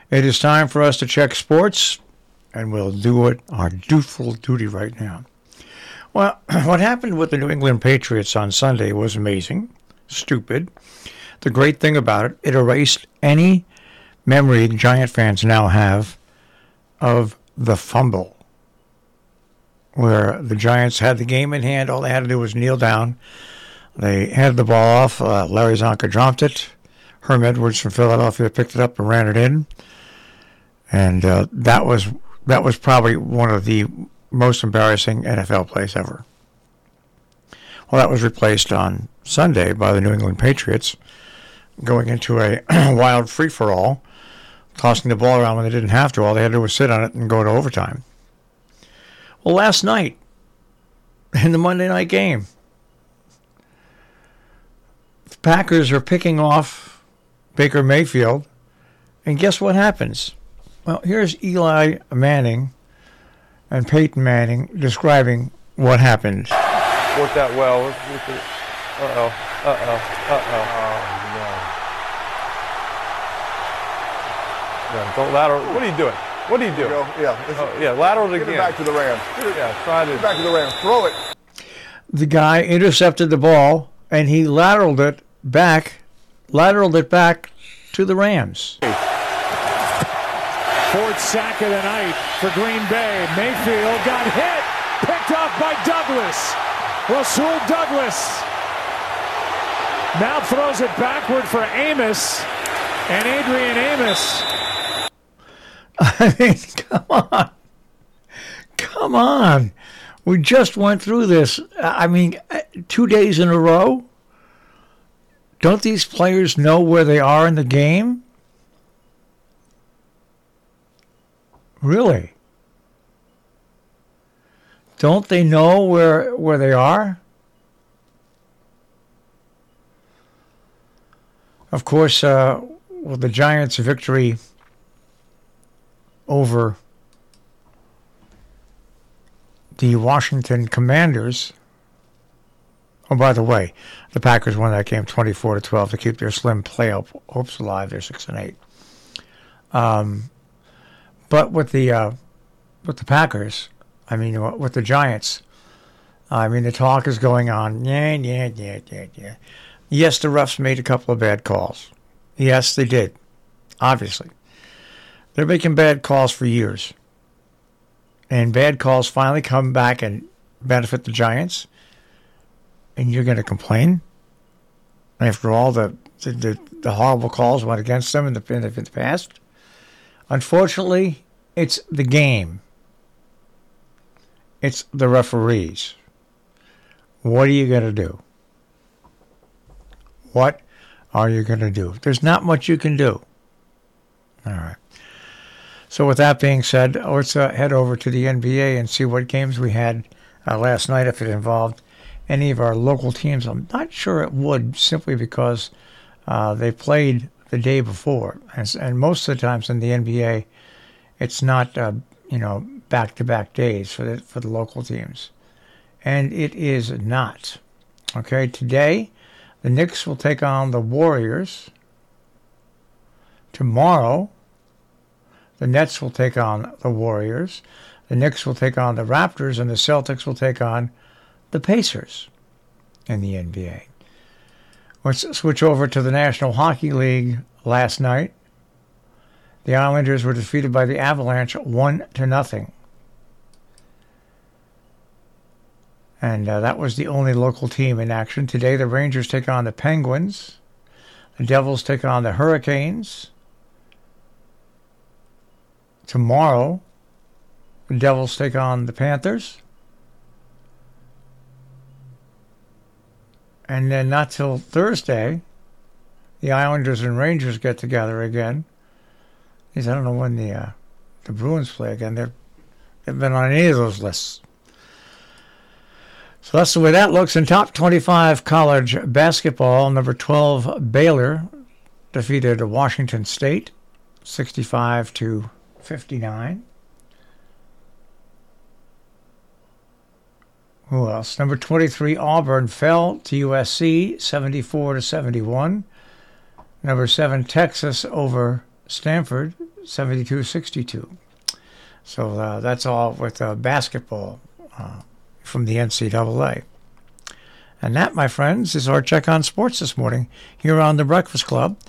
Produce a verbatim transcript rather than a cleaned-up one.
It is time for us to check sports, and we'll do it our dutiful duty right now. Well, what happened with the New England Patriots on Sunday was amazing, stupid. The great thing about it, it erased any memory the Giant fans now have of the fumble, where the Giants had the game in hand. All they had to do was kneel down. They handed the ball off. Uh, Larry Zonka dropped it. Herm Edwards from Philadelphia picked it up and ran it in. And uh, that was that was probably one of the most embarrassing N F L plays ever. Well, that was replaced on Sunday by the New England Patriots going into a wild free-for-all, tossing the ball around when they didn't have to. All they had to do was sit on it and go to overtime. Well, last night, in the Monday night game, the Packers are picking off Baker Mayfield, and guess what happens? Well, here's Eli Manning and Peyton Manning describing what happened. Worked that well. Uh-oh, uh-oh, uh-oh. Oh, no. No, don't lateral. What are you doing? What are you doing? Yeah, oh, yeah, lateral it Get again. it back to the Rams. Yeah, try to. Get it back to the Rams. Throw it. The guy intercepted the ball, and he lateraled it back, lateraled it back to the Rams. Fourth sack of the night for Green Bay. Mayfield got hit, picked off by Douglas. Rasul Douglas now throws it backward for Amos, and Adrian Amos. I mean, come on. Come on. We just went through this. I mean, two days in a row. Don't these players know where they are in the game? Really? Don't they know where where they are? Of course, uh, well, the Giants' victory over the Washington Commanders. Oh, by the way, the Packers won that game twenty-four to twelve to keep their slim playoff hopes alive. They're six and eight. Um, but with the uh, with the Packers, I mean, with the Giants, I mean, the talk is going on. Yeah, yeah, yeah, yeah, yeah. Yes, the refs made a couple of bad calls. Yes, they did. Obviously, they're making bad calls for years, and bad calls finally come back and benefit the Giants. And you're going to complain after all the the, the the horrible calls went against them in the, in the in the past? Unfortunately, it's the game. It's the referees. What are you going to do? What are you going to do? There's not much you can do. All right. So with that being said, let's uh, head over to the N B A and see what games we had uh, last night, if it involved any of our local teams. I'm not sure it would, simply because uh, they played the day before. And, and most of the times in the N B A, it's not, uh, you know, back-to-back days for the, for the local teams. And it is not. Okay, today, the Knicks will take on the Warriors. Tomorrow, the Nets will take on the Warriors. The Knicks will take on the Raptors, and the Celtics will take on the Pacers in the N B A. Let's switch over to the National Hockey League last night. The Islanders were defeated by the Avalanche one to nothing. And uh, that was the only local team in action. Today, the Rangers take on the Penguins. The Devils take on the Hurricanes. Tomorrow, the Devils take on the Panthers. And then not till Thursday, the Islanders and Rangers get together again. I don't know when the uh, the Bruins play again. They've, they've been on any of those lists. So that's the way that looks. In top twenty-five college basketball, number twelve Baylor defeated Washington State sixty-five to fifty-nine. Who else? Number twenty-three Auburn fell to U S C seventy-four to seventy-one. Number seven Texas over Stanford seventy-two sixty-two. So uh, that's all with uh, basketball uh, from the N C double A. And that, my friends, is our check on sports this morning here on The Breakfast Club.